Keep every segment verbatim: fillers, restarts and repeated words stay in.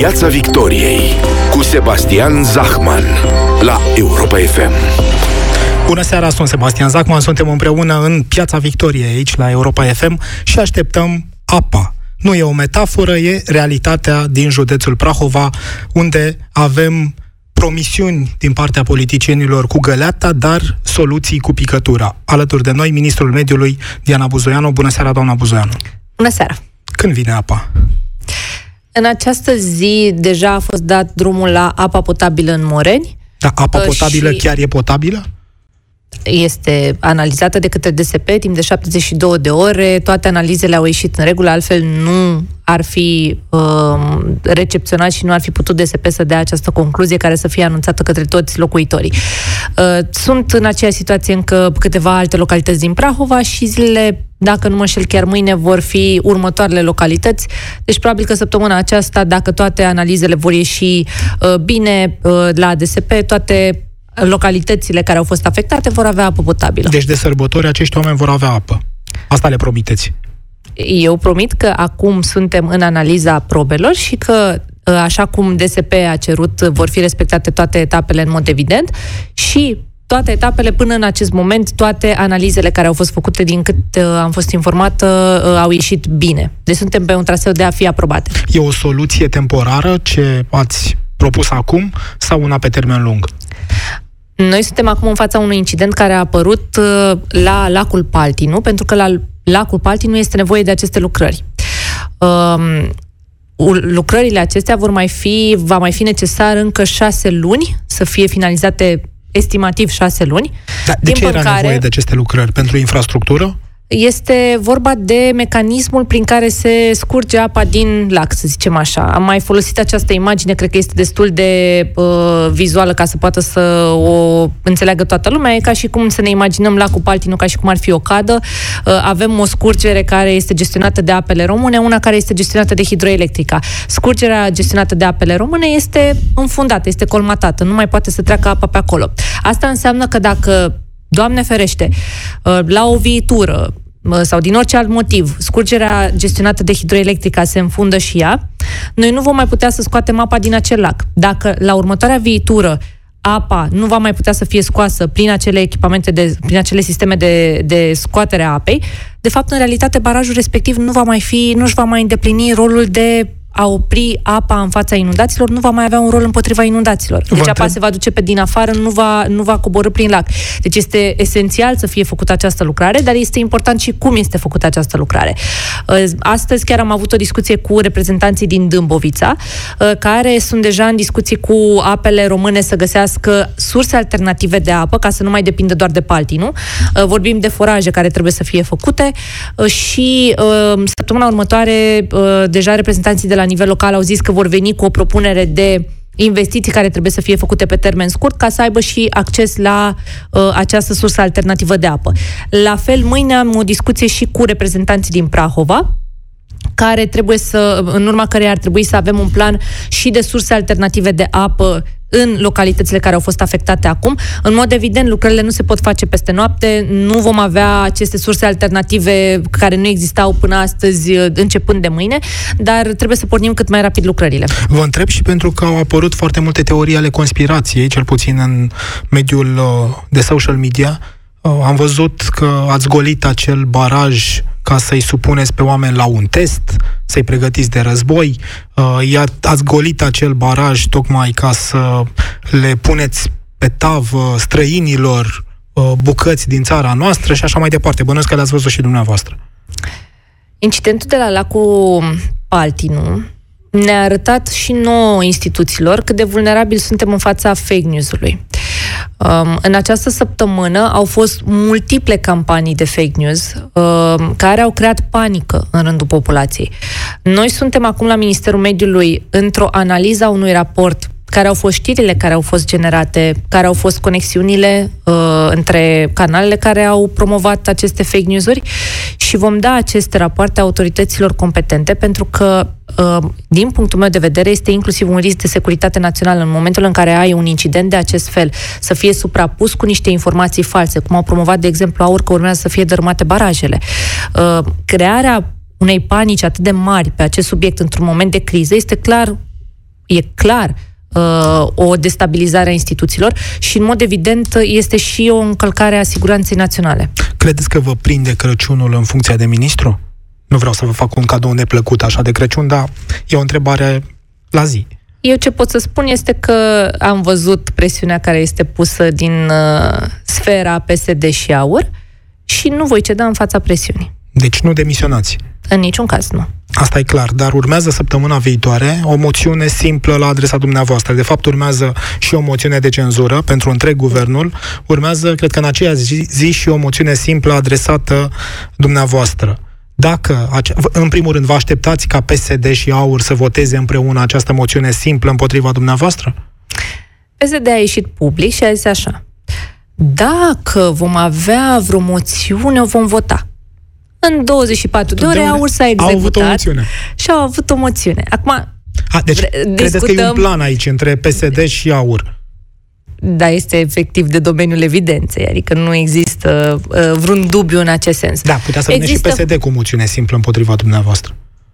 Piața Victoriei cu Sebastian Zahman la Europa F M. Bună seara, sunt Sebastian Zahman, suntem împreună în Piața Victoriei aici la Europa F M și așteptăm apa. Nu e o metaforă, e realitatea din județul Prahova, unde avem promisiuni din partea politicienilor cu găleata, dar soluții cu picătura. Alături de noi, ministrul mediului, Diana Buzoianu. Bună seara, doamna Buzoianu. Bună seara. Când vine apa? În această zi deja a fost dat drumul la apa potabilă în Moreni. Da, apa potabilă și... chiar e potabilă? Este analizată de către D S P timp de șaptezeci și două de ore, toate analizele au ieșit în regulă, altfel nu ar fi uh, recepționat și nu ar fi putut D S P să dea această concluzie care să fie anunțată către toți locuitorii. Uh, sunt în aceeași situație încă câteva alte localități din Prahova și zilele, dacă nu mă înșel, chiar mâine vor fi următoarele localități. Deci probabil că săptămâna aceasta, dacă toate analizele vor ieși uh, bine uh, la D S P, toate localitățile care au fost afectate vor avea apă potabilă. Deci de sărbători acești oameni vor avea apă. Asta le promiteți. Eu promit că acum suntem în analiza probelor și că, așa cum D S P a cerut, vor fi respectate toate etapele în mod evident și toate etapele până în acest moment, toate analizele care au fost făcute, din cât am fost informată, au ieșit bine. Deci suntem pe un traseu de a fi aprobate. E o soluție temporară ce ați propus acum sau una pe termen lung? Noi suntem acum în fața unui incident care a apărut uh, la lacul Paltinu, pentru că la lacul Paltinu este nevoie de aceste lucrări. Uh, lucrările acestea vor mai fi, va mai fi necesar încă șase luni să fie finalizate, estimativ șase luni. Da, de ce era care... nevoie de aceste lucrări? Pentru infrastructură? Este vorba de mecanismul prin care se scurge apa din lac, să zicem așa. Am mai folosit această imagine, cred că este destul de uh, vizuală ca să poată să o înțeleagă toată lumea. E ca și cum să ne imaginăm lacul Paltinu ca și cum ar fi o cadă. Uh, avem o scurgere care este gestionată de Apele Române, una care este gestionată de Hidroelectrica. Scurgerea gestionată de Apele Române este înfundată, este colmatată, nu mai poate să treacă apa pe acolo. Asta înseamnă că dacă, Doamne ferește, la o viitură sau din orice alt motiv, scurgerea gestionată de Hidroelectrica se înfundă și ea, noi nu vom mai putea să scoatem apa din acel lac. Dacă la următoarea viitură apa nu va mai putea să fie scoasă prin acele echipamente, de, prin acele sisteme de, de scoatere a apei, de fapt, în realitate, barajul respectiv nu va mai fi, nu își va mai îndeplini rolul de a opri apa în fața inundațiilor, nu va mai avea un rol împotriva inundațiilor. Deci apa se va duce pe din afară, nu va, nu va coborî prin lac. Deci este esențial să fie făcută această lucrare, dar este important și cum este făcută această lucrare. Astăzi chiar am avut o discuție cu reprezentanții din Dâmbovița, care sunt deja în discuții cu Apele Române să găsească surse alternative de apă, ca să nu mai depindă doar de Paltinu. Vorbim de foraje care trebuie să fie făcute și săptămâna următoare deja reprezentanții de la nivel local au zis că vor veni cu o propunere de investiții care trebuie să fie făcute pe termen scurt ca să aibă și acces la uh, această sursă alternativă de apă. La fel, mâine am o discuție și cu reprezentanții din Prahova, care trebuie să, în urma căreia ar trebui să avem un plan și de surse alternative de apă în localitățile care au fost afectate acum. În mod evident, lucrările nu se pot face peste noapte, nu vom avea aceste surse alternative care nu existau până astăzi, începând de mâine, dar trebuie să pornim cât mai rapid lucrările. Vă întreb și pentru că au apărut foarte multe teorii ale conspirației, cel puțin în mediul de social media. Am văzut că ați golit acel baraj ca să-i supuneți pe oameni la un test, să-i pregătiți de război, ați golit acel baraj tocmai ca să le puneți pe tavă străinilor bucăți din țara noastră și așa mai departe. Bănuiesc că le-ați văzut și dumneavoastră. Incidentul de la lacul Paltinu ne-a arătat și nouă instituțiilor cât de vulnerabili suntem în fața fake news-ului. Um, în această săptămână au fost multiple campanii de fake news um, care au creat panică în rândul populației. Noi suntem acum la Ministerul Mediului într-o analiză a unui raport care au fost știrile care au fost generate, care au fost conexiunile uh, între canalele care au promovat aceste fake news-uri și vom da aceste rapoarte autorităților competente pentru că, uh, din punctul meu de vedere, este inclusiv un risc de securitate națională în momentul în care ai un incident de acest fel, să fie suprapus cu niște informații false, cum au promovat, de exemplu, aur că urmează să fie dărâmate barajele. Uh, crearea unei panici atât de mari pe acest subiect într-un moment de criză este clar E clar uh, o destabilizare a instituțiilor și, în mod evident, este și o încălcare a siguranței naționale. Credeți că vă prinde Crăciunul în funcția de ministru? Nu vreau să vă fac un cadou neplăcut așa de Crăciun, dar e o întrebare la zi. Eu ce pot să spun este că am văzut presiunea care este pusă din uh, sfera P S D și AUR și nu voi ceda în fața presiunii. Deci nu demisionați? În niciun caz, nu. Asta e clar, dar urmează săptămâna viitoare o moțiune simplă la adresa dumneavoastră. De fapt, urmează și o moțiune de cenzură pentru întreg guvernul. Urmează, cred că în aceeași zi, zi și o moțiune simplă adresată dumneavoastră. Dacă, în primul rând, vă așteptați ca P S D și AUR să voteze împreună această moțiune simplă împotriva dumneavoastră? P S D a ieșit public și a zis așa: dacă vom avea vreo moțiune, o vom vota. În douăzeci și patru de ore, AUR s-a executat și au avut o moțiune. Acum, a, deci, discutăm... credeți că e un plan aici între P S D și AUR? Da, este efectiv de domeniul evidenței, adică nu există uh, vreun dubiu în acest sens. Da, putea să există... vină și P S D cu moțiune simplă împotriva dumneavoastră.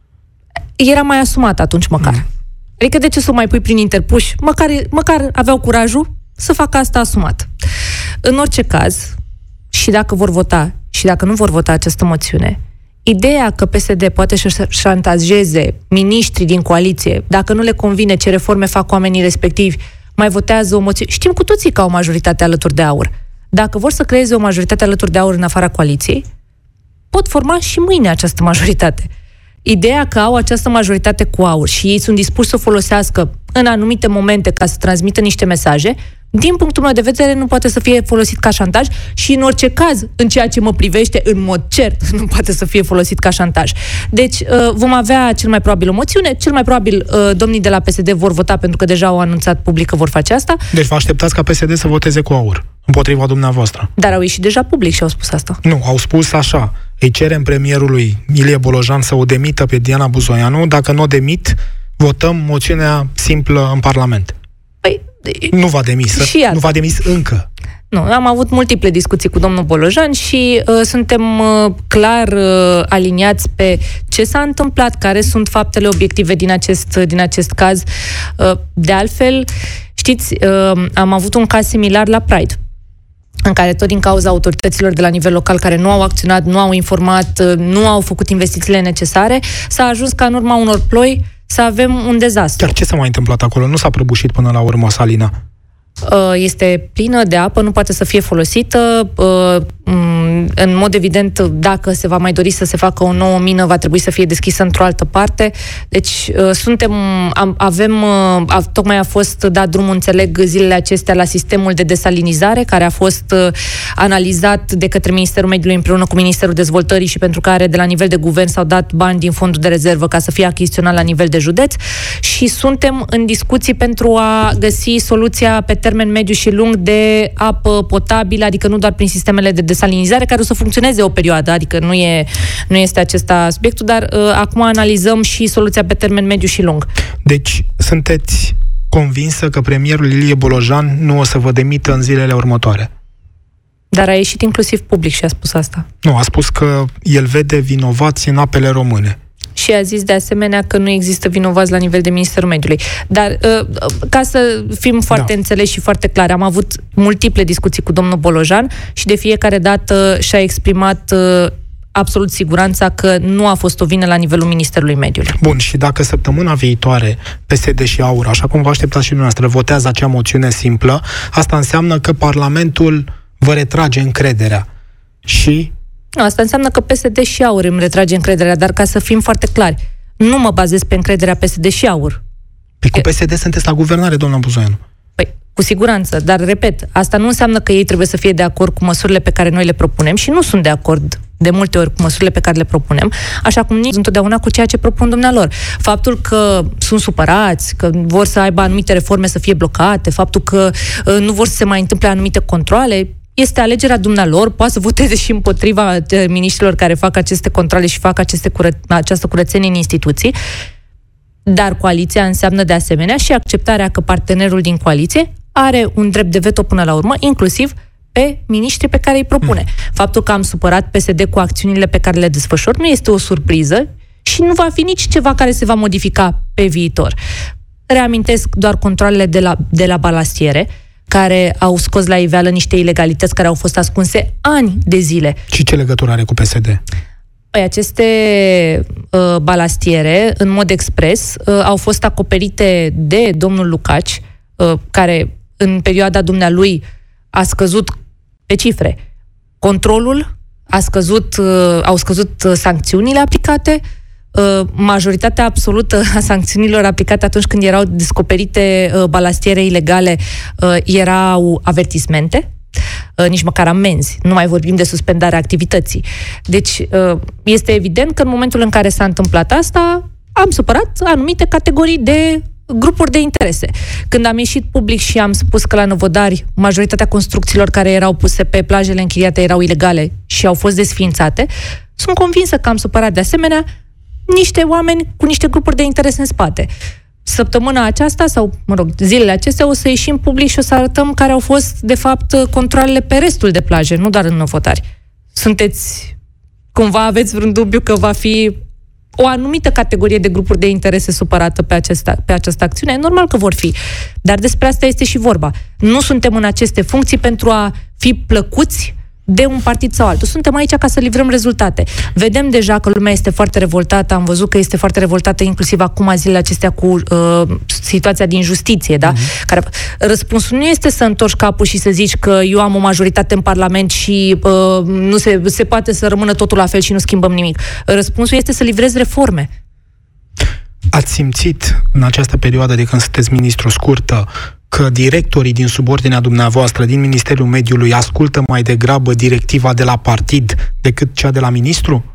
Era mai asumat atunci măcar. Mm. Adică de ce să o mai pui prin interpuși? Măcar, măcar aveau curajul să facă asta asumat. În orice caz, și dacă vor vota, și dacă nu vor vota această moțiune, ideea că P S D poate să șantajeze miniștrii din coaliție, dacă nu le convine ce reforme fac oamenii respectivi, mai votează o moțiune. Știm cu toții că au o majoritate alături de AUR. Dacă vor să creeze o majoritate alături de AUR în afara coaliției, pot forma și mâine această majoritate. Ideea că au această majoritate cu AUR și ei sunt dispuși să o folosească în anumite momente ca să transmită niște mesaje, din punctul meu de vedere, nu poate să fie folosit ca șantaj și, în orice caz, în ceea ce mă privește, în mod cert, nu poate să fie folosit ca șantaj. Deci, vom avea cel mai probabil o moțiune, cel mai probabil domnii de la P S D vor vota, pentru că deja au anunțat public că vor face asta. Deci vă așteptați ca P S D să voteze cu AUR, împotriva dumneavoastră. Dar au ieșit deja public și au spus asta. Nu, au spus așa: îi cerem premierului Ilie Bolojan să o demită pe Diana Buzoianu, dacă nu o demit, votăm moțiunea simplă în Parlament. Păi, nu v-a demis, nu v-a demis încă. Nu, am avut multiple discuții cu domnul Bolojan și uh, suntem uh, clar uh, aliniați pe ce s-a întâmplat, care sunt faptele obiective din acest, din acest caz. Uh, de altfel, știți, uh, am avut un caz similar la Pride, în care tot din cauza autorităților de la nivel local care nu au acționat, nu au informat, nu au făcut investițiile necesare, s-a ajuns ca în urma unor ploi să avem un dezastru. Dar ce s-a mai întâmplat acolo? Nu s-a prăbușit până la urmă salina? Este plină de apă, nu poate să fie folosită. În mod evident, dacă se va mai dori să se facă o nouă mină, va trebui să fie deschisă într-o altă parte. Deci suntem, avem, tocmai a fost dat drumul, înțeleg, zilele acestea la sistemul de desalinizare, care a fost analizat de către Ministerul Mediului împreună cu Ministerul Dezvoltării și pentru care de la nivel de guvern s-au dat bani din fondul de rezervă ca să fie achiziționat la nivel de județ și suntem în discuții pentru a găsi soluția pe termen mediu și lung de apă potabilă, adică nu doar prin sistemele de desalinizare, care o să funcționeze o perioadă, adică nu, e, nu este acesta subiectul, dar uh, acum analizăm și soluția pe termen mediu și lung. Deci, sunteți convinsă că premierul Ilie Bolojan nu o să vă demită în zilele următoare? Dar a ieșit inclusiv public și a spus asta. Nu, a spus că el vede vinovați în apele române. Și a zis de asemenea că nu există vinovați la nivel de Ministerul Mediului. Dar, ca să fim foarte da. înțeleși și foarte clari, am avut multiple discuții cu domnul Bolojan și de fiecare dată și-a exprimat absolut siguranța că nu a fost o vină la nivelul Ministerului Mediului. Bun, și dacă săptămâna viitoare P S D și AUR, așa cum vă așteptați și dumneavoastră, votează acea moțiune simplă, asta înseamnă că Parlamentul vă retrage încrederea. Și... Nu, asta înseamnă că P S D și AUR îmi retrage încrederea, dar ca să fim foarte clari, nu mă bazez pe încrederea P S D și AUR. Păi cu P S D sunteți la guvernare, doamna Buzoianu. Păi, cu siguranță, dar repet, asta nu înseamnă că ei trebuie să fie de acord cu măsurile pe care noi le propunem și nu sunt de acord de multe ori cu măsurile pe care le propunem, așa cum nici întotdeauna cu ceea ce propun dumnealor. Faptul că sunt supărați, că vor să aibă anumite reforme să fie blocate, faptul că uh, nu vor să se mai întâmple anumite controale, este alegerea dumnealor, poate să voteze și împotriva miniștrilor care fac aceste controle și fac aceste cură- această curățenie în instituții, dar coaliția înseamnă de asemenea și acceptarea că partenerul din coaliție are un drept de veto până la urmă, inclusiv pe miniștrii pe care îi propune. Faptul că am supărat P S D cu acțiunile pe care le desfășor nu este o surpriză și nu va fi nici ceva care se va modifica pe viitor. Reamintesc doar controalele de la, de la balastiere, care au scos la iveală niște ilegalități care au fost ascunse ani de zile. Și ce legătură are cu P S D? Păi aceste uh, balastiere, în mod expres, uh, au fost acoperite de domnul Lucaci, uh, care în perioada dumnealui a scăzut pe cifre. Controlul a scăzut, uh, au scăzut sancțiunile aplicate, uh, majoritatea absolută a sancțiunilor aplicate atunci când erau descoperite uh, balastiere ilegale uh, erau avertismente, uh, nici măcar amenzi, nu mai vorbim de suspendarea activității. Deci uh, este evident că în momentul în care s-a întâmplat asta, am supărat anumite categorii de grupuri de interese. Când am ieșit public și am spus că la Năvodari majoritatea construcțiilor care erau puse pe plajele închiriate erau ilegale și au fost desființate, sunt convinsă că am supărat de asemenea niște oameni cu niște grupuri de interese în spate. Săptămâna aceasta, sau, mă rog, zilele acestea, o să ieșim public și o să arătăm care au fost, de fapt, controalele pe restul de plaje, nu doar în Năvodari. Sunteți, cumva aveți vreun dubiu că va fi o anumită categorie de grupuri de interese supărată pe, acesta, pe această acțiune? Normal că vor fi. Dar despre asta este și vorba. Nu suntem în aceste funcții pentru a fi plăcuți de un partid sau altul. Suntem aici ca să livrăm rezultate. Vedem deja că lumea este foarte revoltată, am văzut că este foarte revoltată inclusiv acum zilele acestea cu uh, situația din justiție, da? Uh-huh. Care, răspunsul nu este să întorci capul și să zici că eu am o majoritate în Parlament și uh, nu se, se poate să rămână totul la fel și nu schimbăm nimic. Răspunsul este să livrezi reforme. Ați simțit în această perioadă de când sunteți ministru scurtă că directorii din subordinea dumneavoastră, din Ministerul Mediului, ascultă mai degrabă directiva de la partid decât cea de la ministru?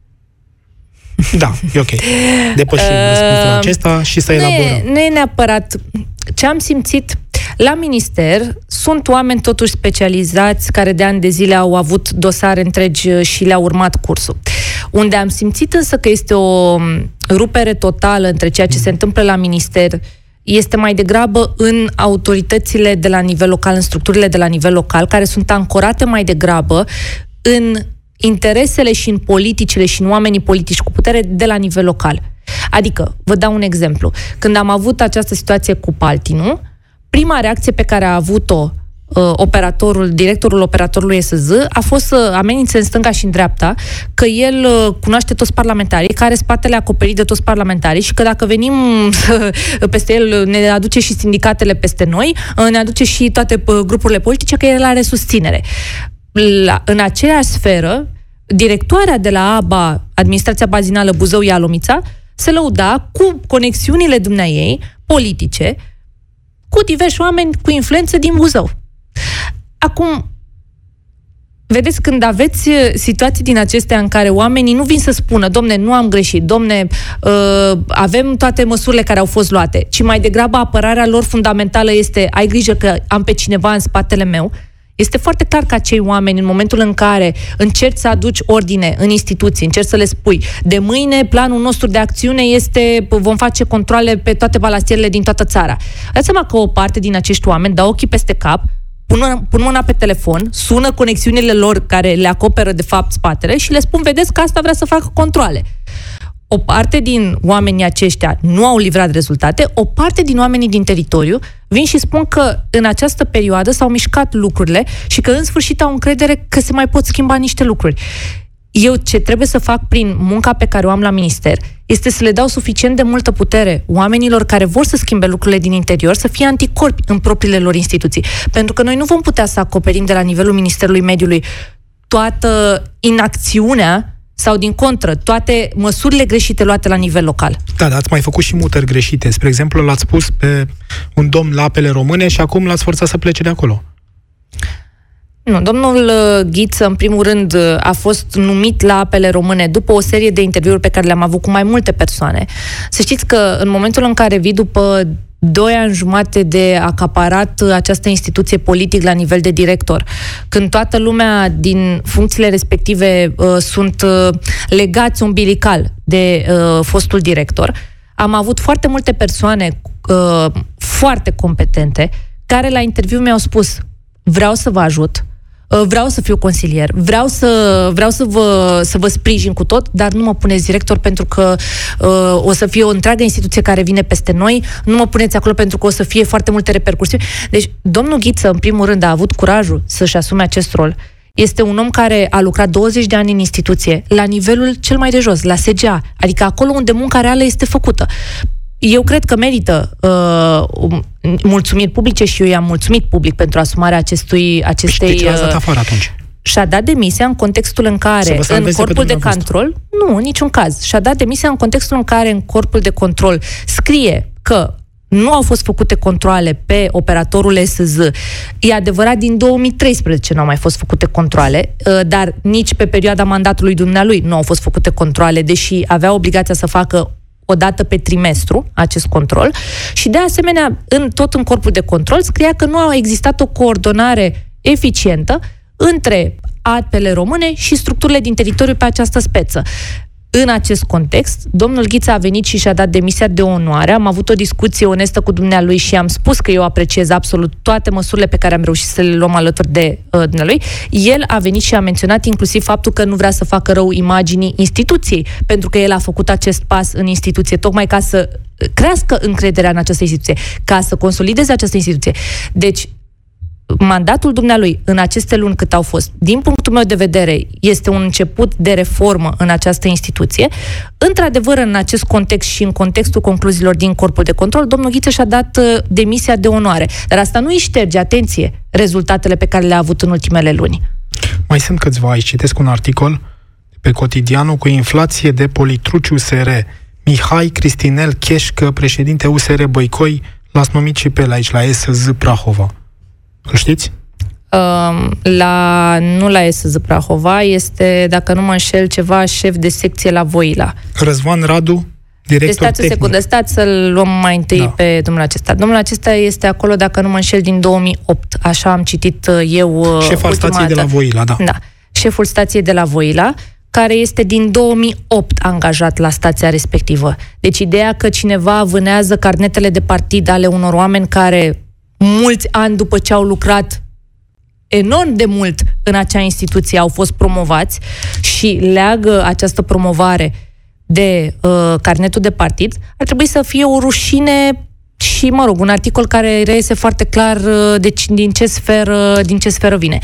Da, e ok. Depășim uh, răspunsul acesta și să elaborăm. Nu e neapărat. Ce am simțit la minister, sunt oameni totuși specializați care de ani de zile au avut dosare întregi și le-au urmat cursul. Unde am simțit însă că este o rupere totală între ceea ce se întâmplă la minister este mai degrabă în autoritățile de la nivel local, în structurile de la nivel local, care sunt ancorate mai degrabă în interesele și în politicile și în oamenii politici cu putere de la nivel local. Adică, vă dau un exemplu. Când am avut această situație cu Paltinu, prima reacție pe care a avut-o uh, operatorul, directorul operatorului S Z a fost să amenințe în stânga și în dreapta că el uh, cunoaște toți parlamentarii, că are spatele acoperit de toți parlamentarii și că dacă venim uh, peste el, ne aduce și sindicatele peste noi, uh, ne aduce și toate uh, grupurile politice, că el are susținere. La, în aceeași sferă, directoarea de la A B A, Administrația Bazinală Buzău-Ialomița, se lăuda cu conexiunile dumneaei politice cu diversi oameni cu influență din Buzău. Acum, vedeți, când aveți situații din acestea în care oamenii nu vin să spună, domne, nu am greșit, domne, uh, avem toate măsurile care au fost luate, ci mai degrabă apărarea lor fundamentală este, ai grijă că am pe cineva în spatele meu, este foarte clar că acei oameni, în momentul în care încerci să aduci ordine în instituții, încerci să le spui, de mâine planul nostru de acțiune este, vom face controale pe toate balastierele din toată țara. Dați seama că o parte din acești oameni dau ochii peste cap, pun, pun mâna pe telefon, sună conexiunile lor care le acoperă de fapt spatele și le spun, vedeți că asta vrea să facă controale. O parte din oamenii aceștia nu au livrat rezultate, o parte din oamenii din teritoriu vin și spun că în această perioadă s-au mișcat lucrurile și că în sfârșit au încredere că se mai pot schimba niște lucruri. Eu ce trebuie să fac prin munca pe care o am la minister este să le dau suficient de multă putere oamenilor care vor să schimbe lucrurile din interior, să fie anticorpi în propriile lor instituții. Pentru că noi nu vom putea să acoperim de la nivelul Ministerului Mediului toată inacțiunea sau, din contră, toate măsurile greșite luate la nivel local. Da, dar ați mai făcut și mutări greșite. Spre exemplu, l-ați pus pe un domn la Apele Române și acum l-ați forțat să plece de acolo. Nu, domnul Ghiță, în primul rând, a fost numit la Apele Române după o serie de interviuri pe care le-am avut cu mai multe persoane. Să știți că în momentul în care vii după doi ani jumate de acaparat această instituție politic la nivel de director, când toată lumea din funcțiile respective uh, sunt uh, legați umbilical de uh, fostul director, am avut foarte multe persoane uh, foarte competente care la interviu mi-au spus, vreau să vă ajut, vreau să fiu consilier, vreau să, vreau să, vă, să vă sprijin cu tot, dar nu mă puneți director pentru că uh, o să fie o întreagă instituție care vine peste noi, nu mă puneți acolo pentru că o să fie foarte multe repercusiuni. Deci, domnul Ghiță, în primul rând, a avut curajul să-și asume acest rol. Este un om care a lucrat douăzeci de ani în instituție, la nivelul cel mai de jos, la S G A, adică acolo unde munca reală este făcută. Eu cred că merită uh, mulțumiri publice și eu i-am mulțumit public pentru asumarea acestui, acestei... Și de ce l-ați dat afară atunci? Și-a dat demisia în contextul în care, în corpul de control, nu, în niciun caz, și-a dat demisia în contextul în care în corpul de control scrie că nu au fost făcute controale pe operatorul S Z. E adevărat, din două mii treisprezece nu au mai fost făcute controale, dar nici pe perioada mandatului dumnealui nu au fost făcute controale, deși avea obligația să facă o dată pe trimestru acest control și de asemenea în, tot în corpul de control scria că nu a existat o coordonare eficientă între apele române și structurile din teritoriu pe această speță. În acest context, domnul Ghiță a venit și și-a dat demisia de onoare. Am avut o discuție onestă cu dumnealui și am spus că eu apreciez absolut toate măsurile pe care am reușit să le luăm alături de uh, dumnealui. El a venit și a menționat inclusiv faptul că nu vrea să facă rău imaginii instituției, pentru că el a făcut acest pas în instituție tocmai ca să crească încrederea în această instituție, ca să consolideze această instituție. Deci, mandatul dumnealui în aceste luni cât au fost, din punctul meu de vedere, este un început de reformă în această instituție. Într-adevăr, în acest context și în contextul concluziilor din corpul de control, domnul Ghiță și-a dat uh, demisia de onoare. Dar asta nu îi șterge, atenție, rezultatele pe care le-a avut în ultimele luni. Mai sunt câțiva aici. Citesc un articol pe Cotidianul cu inflație de politruci U S R. Mihai Cristinel Cheșcă, președinte U S R Băicoi, l-ați numit și pe el aici, la S Z Prahova. Îl știți? Uh, la, nu la S Z Prahova, este, dacă nu mă înșel, ceva șef de secție la Voila. Răzvan Radu, director stați tehnic. o secundă, stați să-l luăm mai întâi da. pe domnul acesta. Domnul acesta este acolo, dacă nu mă înșel, din două mii opt. Așa am citit eu Șef al stației de la Voila, da. Da. Șeful stației de la Voila, care este din două mii opt angajat la stația respectivă. Deci ideea că cineva vânează carnetele de partid ale unor oameni care mulți ani după ce au lucrat enorm de mult în acea instituție au fost promovați și leagă această promovare de uh, carnetul de partid, ar trebui să fie o rușine și, mă rog, un articol care reiese foarte clar uh, deci, din, ce sferă, din ce sferă vine.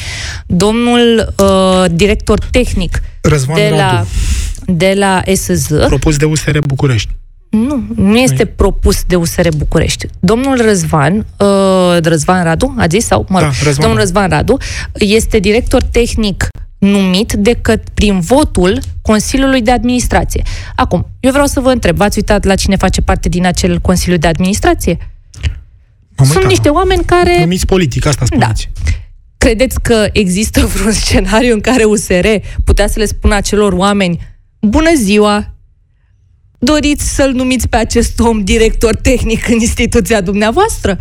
Domnul uh, director tehnic Răzvan de Radu, la, de la S Z, propus de U S R București. Nu, nu este propus de U S R București. Domnul Răzvan, uh, Răzvan Radu, a zis? Sau, mă rog, da, domnul Răzvan Radu este director tehnic numit decât prin votul Consiliului de Administrație. Acum, eu vreau să vă întreb, v-ați uitat la cine face parte din acel Consiliu de Administrație? Am Sunt uitat, niște oameni care... Numiți politic, asta spuneți. Da. Credeți că există vreun scenariu în care U S R putea să le spună acelor oameni: bună ziua, doriți să-l numiți pe acest om director tehnic în instituția dumneavoastră?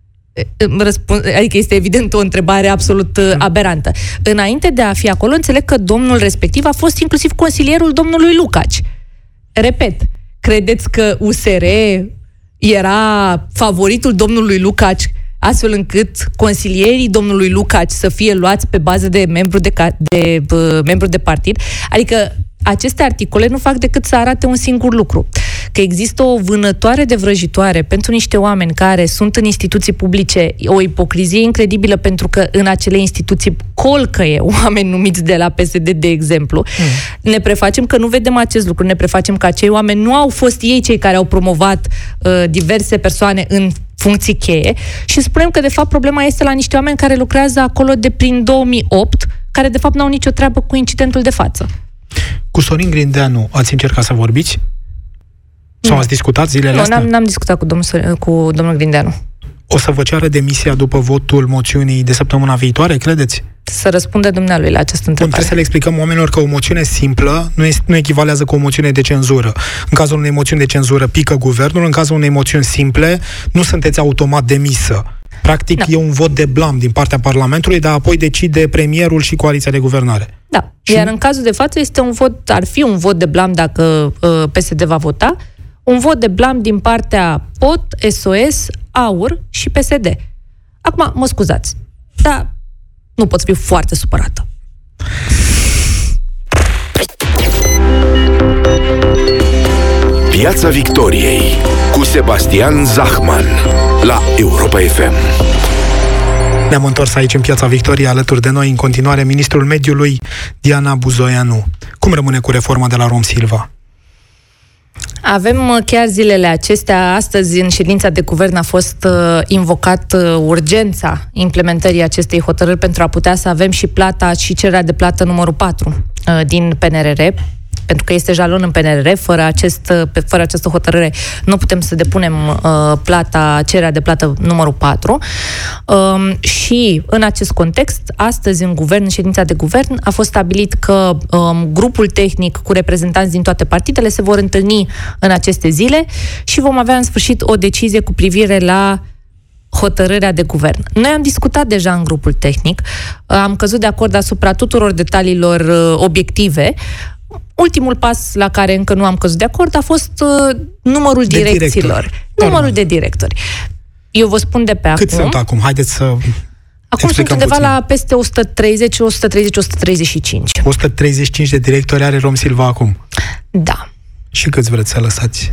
Răspund, adică este evident o întrebare absolut uh, aberantă. Înainte de a fi acolo, înțeleg că domnul respectiv a fost inclusiv consilierul domnului Lucaci. Repet, credeți că U S R era favoritul domnului Lucaci, astfel încât consilierii domnului Lucaci să fie luați pe bază de membru de, ca- de, uh, membru de partid? Adică aceste articole nu fac decât să arate un singur lucru, că există o vânătoare de vrăjitoare pentru niște oameni care sunt în instituții publice, o ipocrizie incredibilă, pentru că în acele instituții colcăie oameni numiți de la P S D, de exemplu. Mm. Ne prefacem că nu vedem acest lucru, ne prefacem că acei oameni nu au fost ei cei care au promovat uh, diverse persoane în funcții cheie și spunem că de fapt problema este la niște oameni care lucrează acolo de prin două mii opt, care de fapt n-au nicio treabă cu incidentul de față. Cu Sorin Grindeanu ați încercat să vorbiți? Sau nu. ați discutat zilele nu, astea? Nu, n-am, n-am discutat cu domnul, cu domnul Grindeanu. O să vă ceară demisia după votul moțiunii de săptămâna viitoare, credeți? Să răspunde dumnealui la această întrebare. Bun, trebuie să le explicăm oamenilor că o moțiune simplă nu, este, nu echivalează cu o moțiune de cenzură. În cazul unei moțiuni de cenzură pică guvernul, în cazul unei moțiuni simple nu sunteți automat demisă. Practic da. E un vot de blam din partea Parlamentului, dar apoi decide premierul și coaliția de guvernare. Da, și... iar în cazul de față este un vot, ar fi un vot de blam dacă uh, P S D va vota, un vot de blam din partea P O T, S O S, AUR și P S D. Acum, mă scuzați, dar nu pot să fiu foarte supărată. Piața Victoriei cu Sebastian Zahman la Europa F M. Ne-am întors aici în Piața Victoriei, alături de noi în continuare ministrul mediului Diana Buzoianu. Cum rămâne cu reforma de la Romsilva? Avem chiar zilele acestea, astăzi în ședința de guvern a fost uh, invocat uh, urgența implementării acestei hotărâri pentru a putea să avem și plata și cererea de plată numărul patru uh, din P N R R, pentru că este jalon în P N R R, fără, acest, fără această hotărâre nu putem să depunem uh, plata, cererea de plată numărul patru. Um, și în acest context, astăzi în guvern, în ședința de guvern, a fost stabilit că um, grupul tehnic cu reprezentanți din toate partidele se vor întâlni în aceste zile și vom avea în sfârșit o decizie cu privire la hotărârea de guvern. Noi am discutat deja în grupul tehnic, am căzut de acord asupra tuturor detaliilor uh, obiective. Ultimul pas la care încă nu am căzut de acord a fost uh, numărul de direcțiilor. Directori. Numărul Normal. de directori. Eu vă spun de pe Cât acum... sunt acum? Haideți să Acum sunt undeva puțin. La peste o sută treizeci, o sută treizeci, o sută treizeci și cinci. o sută treizeci și cinci de directori are Romsilva acum? Da. Și câți vreți să lăsați?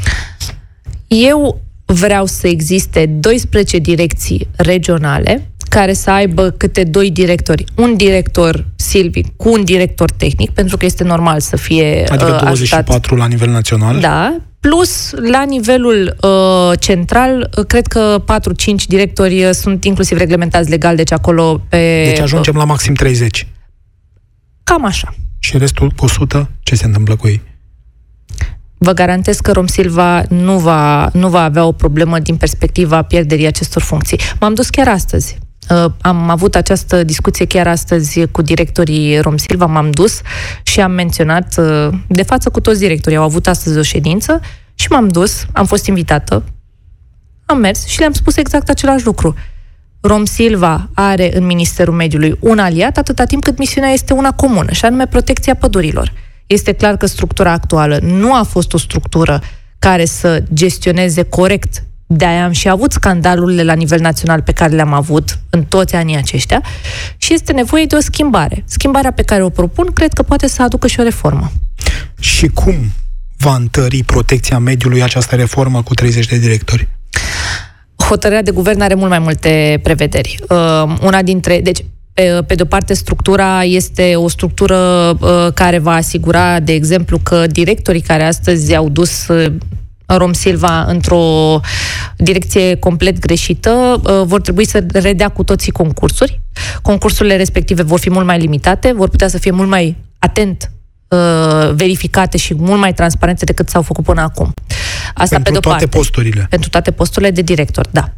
Eu vreau să existe doisprezece direcții regionale care să aibă câte doi directori. Un director Silvi cu un director tehnic, pentru că este normal să fie Adică douăzeci și patru ajutat. La nivel național? Da. Plus, la nivelul uh, central, uh, cred că patru cinci directori uh, sunt inclusiv reglementați legal, deci acolo pe... Deci ajungem uh, la maxim treizeci. Cam așa. Și restul, o sută, ce se întâmplă cu ei? Vă garantez că Romsilva nu va, nu va avea o problemă din perspectiva pierderii acestor funcții. M-am dus chiar astăzi. Uh, am avut această discuție chiar astăzi cu directorii Romsilva, m-am dus și am menționat, uh, de față cu toți directorii, au avut astăzi o ședință și m-am dus, am fost invitată, am mers și le-am spus exact același lucru. Romsilva are în Ministerul Mediului un aliat atâta timp cât misiunea este una comună, și anume protecția pădurilor. Este clar că structura actuală nu a fost o structură care să gestioneze corect. De-aia am și avut scandalurile la nivel național pe care le-am avut în toți anii aceștia și este nevoie de o schimbare. Schimbarea pe care o propun, cred că poate să aducă și o reformă. Și cum va întări protecția mediului această reformă cu treizeci de directori? Hotărârea de guvern are mult mai multe prevederi. Uh, una dintre... Deci, pe, pe de-o parte, structura este o structură uh, care va asigura, de exemplu, că directorii care astăzi au dus... Uh, Romsilva într-o direcție complet greșită, vor trebui să redea cu toții concursuri. Concursurile respective vor fi mult mai limitate, vor putea să fie mult mai atent verificate și mult mai transparente decât s-au făcut până acum. Asta pentru pe de-o toate parte. posturile. Pentru toate posturile de director, da.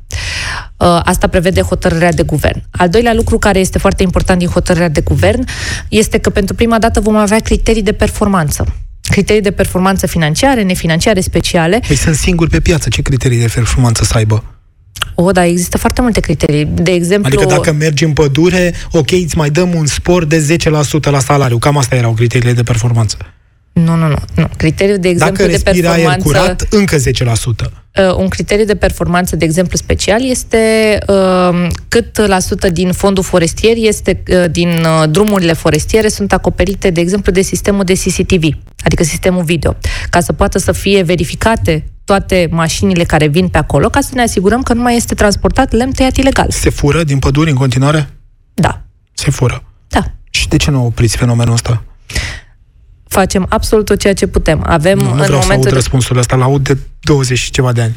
Asta prevede hotărârea de guvern. Al doilea lucru care este foarte important din hotărârea de guvern este că pentru prima dată vom avea criterii de performanță. Criterii de performanță financiare, nefinanciare, speciale. Păi sunt singuri pe piață. Ce criterii de performanță să aibă? O, da, există foarte multe criterii. De exemplu... Adică dacă mergi în pădure, ok, îți mai dăm un spor de zece la sută la salariu. Cam asta erau criteriile de performanță. Nu, nu, nu. nu. Criteriul, de exemplu, dacă de performanță... Dacă respiri aer curat, încă zece la sută. Uh, un criteriu de performanță, de exemplu, special este uh, cât la sută din fondul forestier este, uh, din uh, drumurile forestiere sunt acoperite, de exemplu, de sistemul de C C T V, adică sistemul video, ca să poată să fie verificate toate mașinile care vin pe acolo, ca să ne asigurăm că nu mai este transportat lemn tăiat ilegal. Se fură din păduri în continuare? Da. Se fură? Da. Și de ce nu opriți fenomenul ăsta? Facem absolut tot ceea ce putem. Avem nu, nu în vreau momentul să aud de... răspunsul ăsta, l-aud de douăzeci și ceva de ani.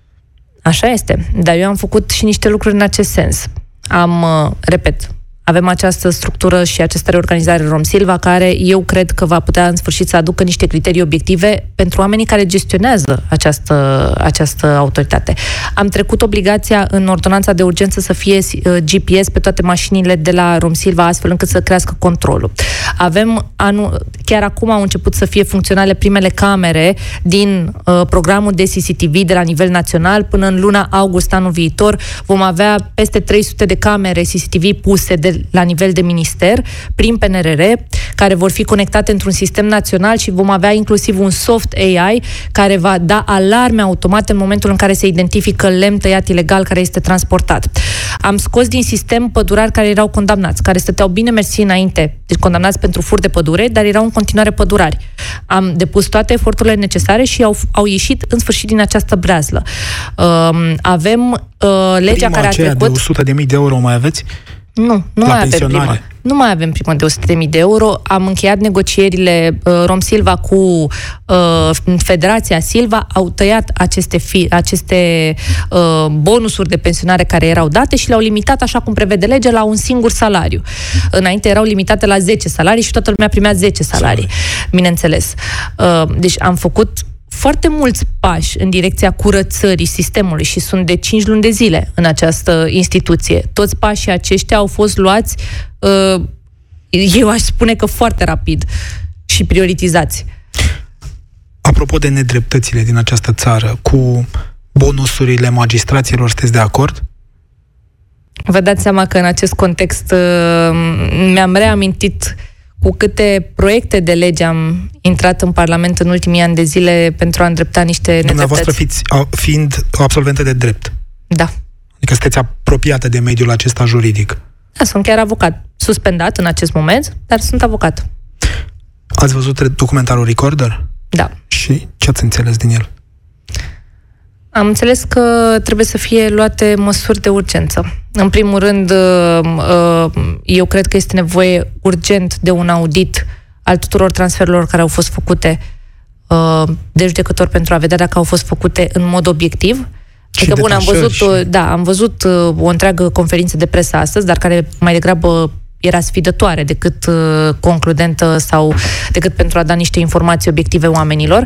Așa este, dar eu am făcut și niște lucruri în acest sens. Am, repet, avem această structură și această reorganizare Romsilva, care eu cred că va putea în sfârșit să aducă niște criterii obiective pentru oamenii care gestionează această, această autoritate. Am trecut obligația în ordonanța de urgență să fie G P S pe toate mașinile de la Romsilva, astfel încât să crească controlul. Avem, anul, chiar acum au început să fie funcționale primele camere din uh, programul de C C T V de la nivel național. Până în luna august anul viitor vom avea peste trei sute de camere C C T V puse de la nivel de minister, prin P N R R, care vor fi conectate într-un sistem național și vom avea inclusiv un soft A I care va da alarme automate în momentul în care se identifică lemn tăiat ilegal care este transportat. Am scos din sistem pădurari care erau condamnați, care stăteau bine mersi înainte, deci condamnați pentru fur de pădure, dar erau în continuare pădurari. Am depus toate eforturile necesare și au, au ieșit în sfârșit din această breazlă. Uh, avem uh, legea prima care a trecut... de o sută de mii de euro mai aveți? Nu, nu la mai avem primă. Nu mai avem primă de o sută de mii de euro. Am încheiat negocierile, uh, Rom Silva cu uh, Federația Silva, au tăiat aceste, fi, aceste uh, bonusuri de pensionare care erau date și le-au limitat, așa cum prevede legea, la un singur salariu. Înainte erau limitate la zece salarii și toată lumea primea zece salarii, bineînțeles. Uh, deci am făcut foarte mulți pași în direcția curățării sistemului și sunt de cinci luni de zile în această instituție. Toți pașii aceștia au fost luați, uh, eu aș spune că foarte rapid și prioritizați. Apropo de nedreptățile din această țară, cu bonusurile magistraților, sunteți de acord? Vă dați seama că în acest context uh, mi-am reamintit cu câte proiecte de lege am intrat în Parlament în ultimii ani de zile pentru a îndrepta niște nedreptăți. Dumneavoastră fiți, fiind absolventă de drept. Da. Adică sunteți apropiată de mediul acesta juridic. Da, sunt chiar avocat. Suspendat în acest moment, dar sunt avocat. Ați văzut documentarul Recorder? Da. Și ce ați înțeles din el? Am înțeles că trebuie să fie luate măsuri de urgență. În primul rând, eu cred că este nevoie urgent de un audit al tuturor transferurilor care au fost făcute de judecători pentru a vedea dacă au fost făcute în mod obiectiv. Adică, bun, am văzut, și... da, am văzut o întreagă conferință de presă astăzi, dar care mai degrabă era sfidătoare decât concludentă sau decât pentru a da niște informații obiective oamenilor.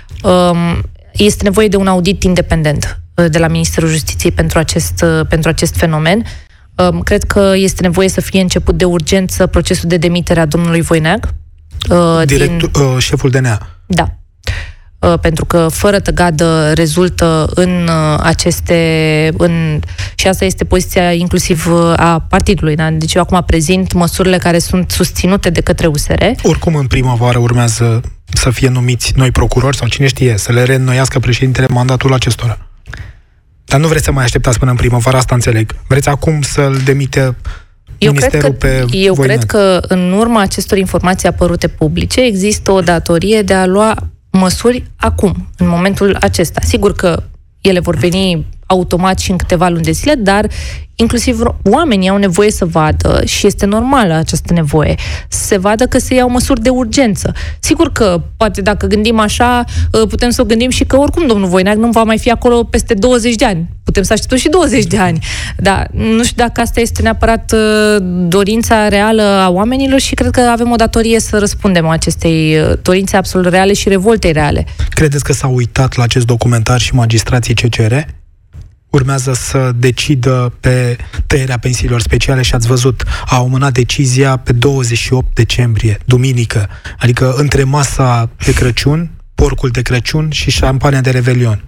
Este nevoie de un audit independent de la Ministerul Justiției pentru acest, pentru acest fenomen. Cred că este nevoie să fie început de urgență procesul de demitere a domnului Voineag. Directul, din... uh, șeful D N A. Da. Pentru că fără tăgadă rezultă în aceste... În, și asta este poziția inclusiv a partidului. Da? Deci eu acum prezint măsurile care sunt susținute de către U S R. Oricum în primăvară urmează să fie numiți noi procurori sau cine știe, să le reînnoiască președintele mandatul acestora. Dar nu vreți să mai așteptați până în primăvară, asta înțeleg. Vreți acum să-l demite eu ministerul cred că, pe Eu Voineag. cred că în urma acestor informații apărute publice există o datorie de a lua măsuri acum, în momentul acesta. Sigur că ele vor veni automat și în câteva luni de zile, dar inclusiv oamenii au nevoie să vadă, și este normală această nevoie, să se vadă că se iau măsuri de urgență. Sigur că, poate dacă gândim așa, putem să o gândim și că oricum domnul Voineag nu va mai fi acolo peste douăzeci de ani. Putem să așteptăm și douăzeci de ani. Dar nu știu dacă asta este neapărat dorința reală a oamenilor și cred că avem o datorie să răspundem acestei dorințe absolut reale și revoltei reale. Credeți că s-au uitat la acest documentar și magistrații C C R? Urmează să decidă pe tăierea pensiilor speciale și ați văzut, au amânat decizia pe douăzeci și opt decembrie, duminică, adică între masa de Crăciun, porcul de Crăciun și șampania de Revelion.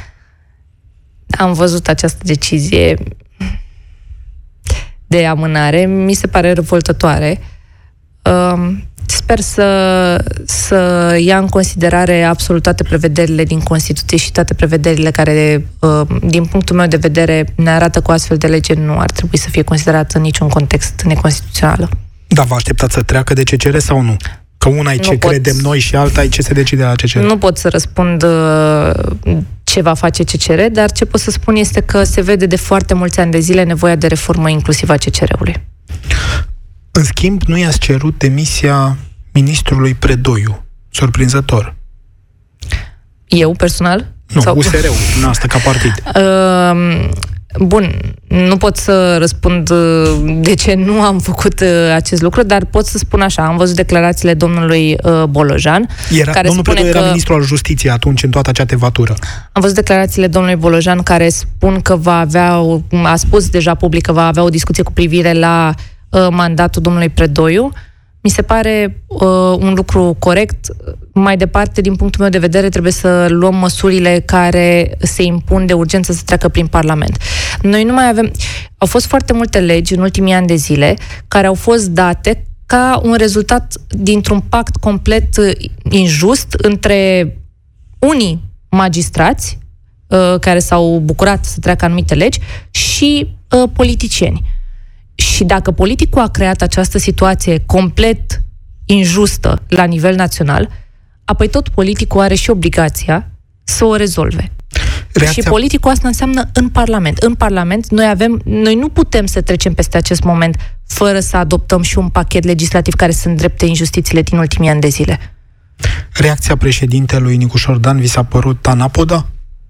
Am văzut această decizie de amânare, mi se pare revoltătoare. Sper să, să ia în considerare absolut toate prevederile din Constituție și toate prevederile care, din punctul meu de vedere, ne arată că o astfel de lege nu ar trebui să fie considerată în niciun context neconstituțională. Da, vă așteptați să treacă de C C R sau nu? Că una e ce nu credem pot... noi și alta e ce se decide la C C R. Nu pot să răspund ce va face C C R, dar ce pot să spun este că se vede de foarte mulți ani de zile nevoia de reformă inclusiv a C C R-ului. În schimb, nu i-ați cerut demisia ministrului Predoiu. Surprinzător. Eu, personal? Nu, sau... U S R-ul, dumneavoastră, ca partid. Uh, bun, nu pot să răspund de ce nu am făcut acest lucru, dar pot să spun așa, am văzut declarațiile domnului uh, Bolojan. Era, care domnul spune Predoiu că... era ministrul al Justiției atunci, în toată acea tevatură. Am văzut declarațiile domnului Bolojan care spun că va avea, a spus deja public că va avea o discuție cu privire la uh, mandatul domnului Predoiu. Mi se pare uh, un lucru corect. Mai departe, din punctul meu de vedere, trebuie să luăm măsurile care se impun de urgență să treacă prin Parlament. Noi nu mai avem... Au fost foarte multe legi în ultimii ani de zile care au fost date ca un rezultat dintr-un pact complet injust între unii magistrați uh, care s-au bucurat să treacă anumite legi și uh, politicieni. Și dacă politicul a creat această situație complet injustă la nivel național, apoi tot politicul are și obligația să o rezolve. Reacția... Și politicul asta înseamnă în Parlament. În Parlament noi avem, noi nu putem să trecem peste acest moment fără să adoptăm și un pachet legislativ care să îndrepte injustițiile din ultimii ani de zile. Reacția președintelui Nicușor Dan vi s-a părut anapoda?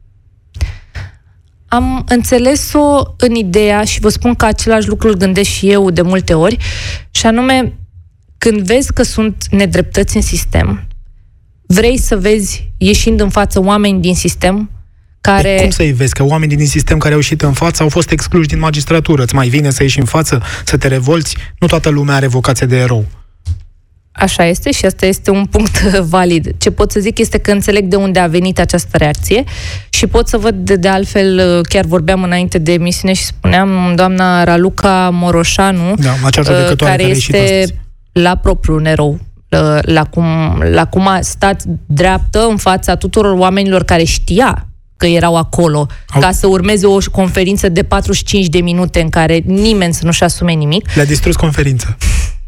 Am înțeles-o în ideea, și vă spun că același lucru îl gândesc și eu de multe ori, și anume, când vezi că sunt nedreptăți în sistem, vrei să vezi, ieșind în față, oameni din sistem care... De cum să-i vezi? Că oamenii din sistem care au ieșit în față au fost excluși din magistratură. Îți mai vine să ieși în față, să te revolți? Nu toată lumea are vocație de erou. Așa este și asta este un punct valid. Ce pot să zic este că înțeleg de unde a venit această reacție și pot să văd de, de altfel, chiar vorbeam înainte de emisiune și spuneam, doamna Raluca Moroșanu, da, care, care este la propriu un erou. La cum, la cum a stat dreaptă în fața tuturor oamenilor care știa că erau acolo, Au... ca să urmeze o conferință de patruzeci și cinci de minute în care nimeni să nu-și asume nimic. Le-a distrus conferința.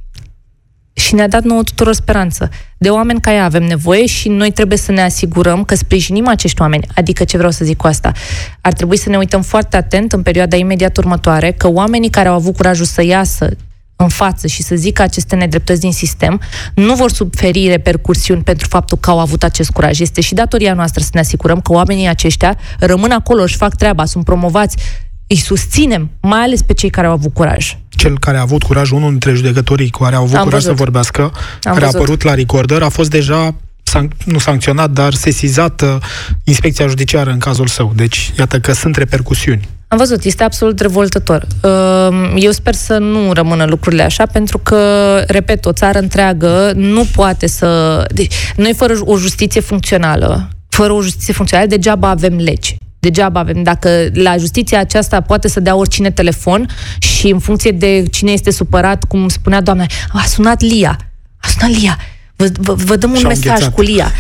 Și ne-a dat nouă tuturor speranță. De oameni ca ea avem nevoie și noi trebuie să ne asigurăm că sprijinim acești oameni. Adică, ce vreau să zic cu asta? Ar trebui să ne uităm foarte atent în perioada imediat următoare că oamenii care au avut curajul să iasă în față și să zică aceste nedreptăți din sistem nu vor suferi repercursiuni pentru faptul că au avut acest curaj. Este și datoria noastră să ne asigurăm că oamenii aceștia rămân acolo, își fac treaba, sunt promovați, îi susținem, mai ales pe cei care au avut curaj. Cel care a avut curaj, unul dintre judecătorii care au avut Am curaj văzut. să vorbească, Am care văzut. a apărut la recorder, a fost deja sanc- nu sancționat, dar sesizată inspecția judiciară în cazul său. Deci, iată că sunt repercusiuni. Am văzut, este absolut revoltător. Eu sper să nu rămână lucrurile așa, pentru că, repet, o țară întreagă nu poate să... Deci, noi fără o justiție funcțională, fără o justiție funcțională, degeaba avem legi. Degeaba avem. Dacă la justiția aceasta poate să dea oricine telefon și în funcție de cine este supărat, cum spunea doamna, a sunat Lia, a sunat Lia, vă, vă, vă dăm un Și-au mesaj înghețat. cu Lia.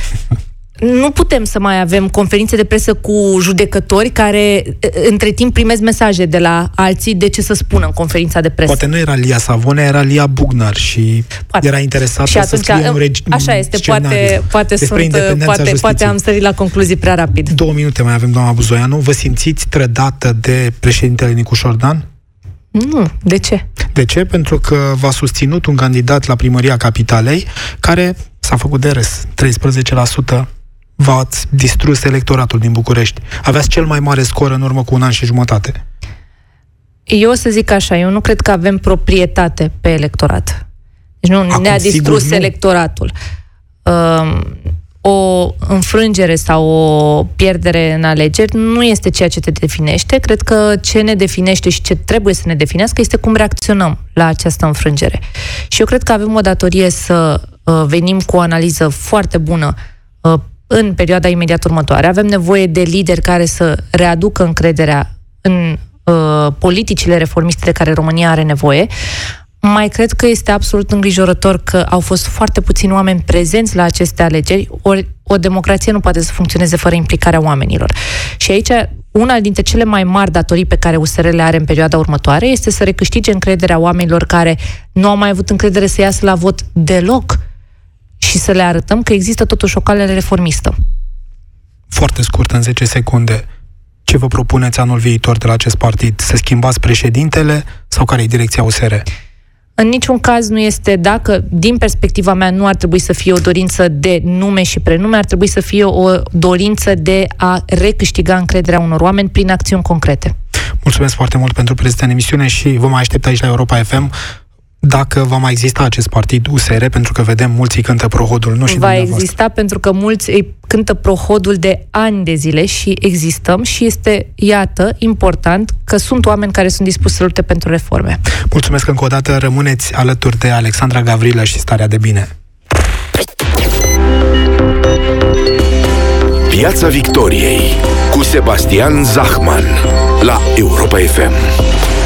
Nu putem să mai avem conferințe de presă cu judecători care între timp primesc mesaje de la alții de ce să spună în conferința de presă. Poate nu era Lia Savone, era Lia Bugnar și poate. Era interesată și atunci, să scrie un regi- așa este, poate, poate, sunt, poate, poate am sărit la concluzii prea rapid. Două minute mai avem, doamna Buzoianu. Vă simțiți trădată de președintele Nicușor Dan? Nu. De ce? De ce? Pentru că v-a susținut un candidat la primăria Capitalei care s-a făcut de râs. treisprezece la sută v-ați distrus electoratul din București. Aveați cel mai mare scor în urmă cu un an și jumătate. Eu o să zic așa, eu nu cred că avem proprietate pe electorat. Deci nu, Acum, ne-a distrus sigur, nu. electoratul. Uh, o înfrângere sau o pierdere în alegeri nu este ceea ce te definește. Cred că ce ne definește și ce trebuie să ne definească este cum reacționăm la această înfrângere. Și eu cred că avem o datorie să uh, venim cu o analiză foarte bună uh, în perioada imediat următoare. Avem nevoie de lideri care să readucă încrederea în uh, politicile reformiste de care România are nevoie. Mai cred că este absolut îngrijorător că au fost foarte puțini oameni prezenți la aceste alegeri, ori o democrație nu poate să funcționeze fără implicarea oamenilor. Și aici, una dintre cele mai mari datorii pe care U S R le are în perioada următoare este să recâștige încrederea oamenilor care nu au mai avut încredere să iasă la vot deloc și să le arătăm că există totuși o cale reformistă. Foarte scurt, în zece secunde. Ce vă propuneți anul viitor de la acest partid? Să schimbați președintele sau care e direcția U S R? În niciun caz nu este, dacă, din perspectiva mea, nu ar trebui să fie o dorință de nume și prenume, ar trebui să fie o dorință de a recâștiga încrederea unor oameni prin acțiuni concrete. Mulțumesc foarte mult pentru prezența în emisiune și vă mai aștept aici la Europa F M dacă va mai exista acest partid U S R, pentru că vedem mulți îi cântă prohodul, nu și Va exista pentru că mulți îi cântă prohodul de ani de zile și existăm și este, iată, important că sunt oameni care sunt dispuși să lupte pentru reforme. Mulțumesc încă o dată, rămâneți alături de Alexandra Gavrilă și Starea de Bine. Piața Victoriei cu Sebastian Zahman la Europa F M.